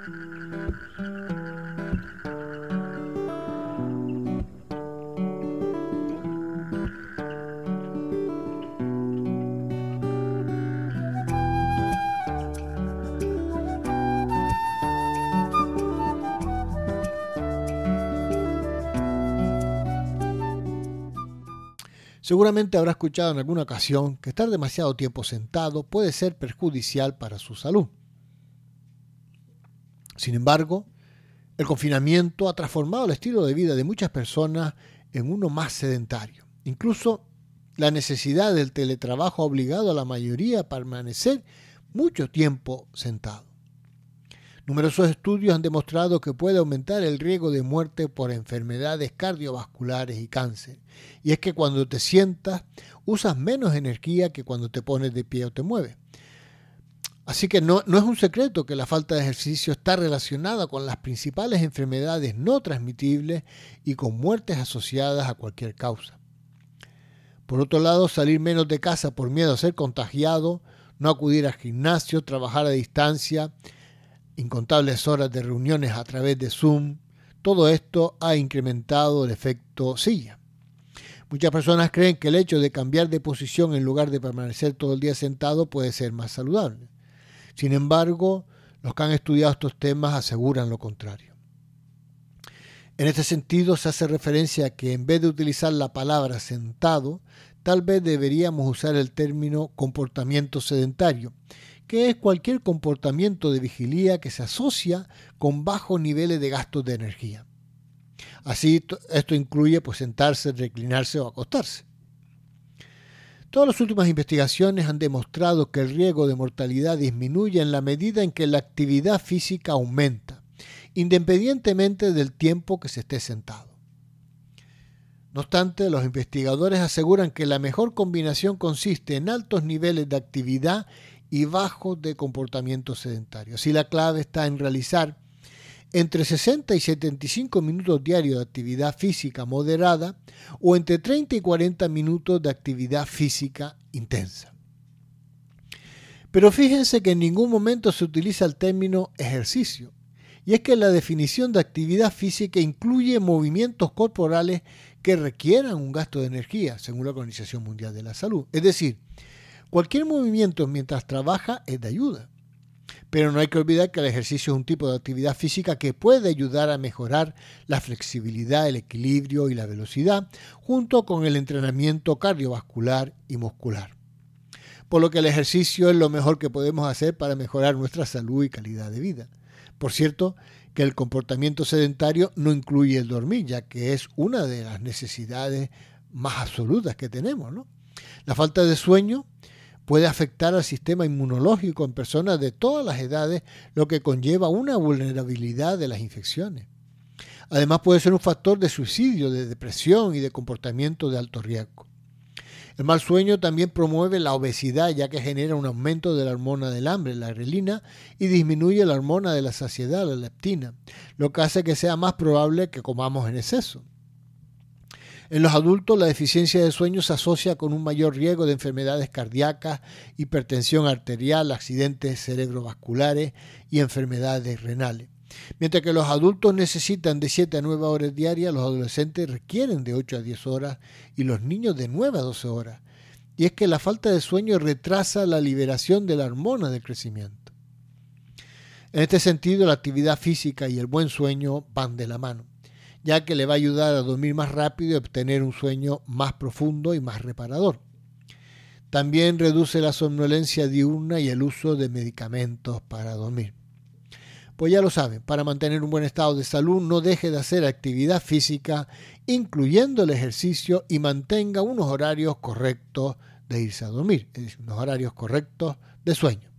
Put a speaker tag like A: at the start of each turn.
A: Seguramente habrá escuchado en alguna ocasión que estar demasiado tiempo sentado puede ser perjudicial para su salud. Sin embargo, el confinamiento ha transformado el estilo de vida de muchas personas en uno más sedentario. Incluso la necesidad del teletrabajo ha obligado a la mayoría a permanecer mucho tiempo sentado. Numerosos estudios han demostrado que puede aumentar el riesgo de muerte por enfermedades cardiovasculares y cáncer. Y es que cuando te sientas, usas menos energía que cuando te pones de pie o te mueves. Así que no es un secreto que la falta de ejercicio está relacionada con las principales enfermedades no transmitibles y con muertes asociadas a cualquier causa. Por otro lado, salir menos de casa por miedo a ser contagiado, no acudir al gimnasio, trabajar a distancia, incontables horas de reuniones a través de Zoom, todo esto ha incrementado el efecto silla. Muchas personas creen que el hecho de cambiar de posición en lugar de permanecer todo el día sentado puede ser más saludable. Sin embargo, los que han estudiado estos temas aseguran lo contrario. En este sentido, se hace referencia a que en vez de utilizar la palabra sentado, tal vez deberíamos usar el término comportamiento sedentario, que es cualquier comportamiento de vigilia que se asocia con bajos niveles de gastos de energía. Así, esto incluye sentarse, reclinarse o acostarse. Todas las últimas investigaciones han demostrado que el riesgo de mortalidad disminuye en la medida en que la actividad física aumenta, independientemente del tiempo que se esté sentado. No obstante, los investigadores aseguran que la mejor combinación consiste en altos niveles de actividad y bajos de comportamiento sedentario. Así, la clave está en realizar entre 60 y 75 minutos diarios de actividad física moderada o entre 30 y 40 minutos de actividad física intensa. Pero fíjense que en ningún momento se utiliza el término ejercicio, y es que la definición de actividad física incluye movimientos corporales que requieran un gasto de energía, según la Organización Mundial de la Salud. Es decir, cualquier movimiento mientras trabaja es de ayuda. Pero no hay que olvidar que el ejercicio es un tipo de actividad física que puede ayudar a mejorar la flexibilidad, el equilibrio y la velocidad, junto con el entrenamiento cardiovascular y muscular. Por lo que el ejercicio es lo mejor que podemos hacer para mejorar nuestra salud y calidad de vida. Por cierto, que el comportamiento sedentario no incluye el dormir, ya que es una de las necesidades más absolutas que tenemos, ¿no? La falta de sueño puede afectar al sistema inmunológico en personas de todas las edades, lo que conlleva una vulnerabilidad de las infecciones. Además, puede ser un factor de suicidio, de depresión y de comportamiento de alto riesgo. El mal sueño también promueve la obesidad, ya que genera un aumento de la hormona del hambre, la grelina, y disminuye la hormona de la saciedad, la leptina, lo que hace que sea más probable que comamos en exceso. En los adultos, la deficiencia de sueño se asocia con un mayor riesgo de enfermedades cardíacas, hipertensión arterial, accidentes cerebrovasculares y enfermedades renales. Mientras que los adultos necesitan de 7 a 9 horas diarias, los adolescentes requieren de 8 a 10 horas y los niños de 9 a 12 horas. Y es que la falta de sueño retrasa la liberación de la hormona del crecimiento. En este sentido, la actividad física y el buen sueño van de la mano, ya que le va a ayudar a dormir más rápido y obtener un sueño más profundo y más reparador. También reduce la somnolencia diurna y el uso de medicamentos para dormir. Pues ya lo saben, para mantener un buen estado de salud no deje de hacer actividad física, incluyendo el ejercicio, y mantenga unos horarios correctos de irse a dormir, es decir, unos horarios correctos de sueño.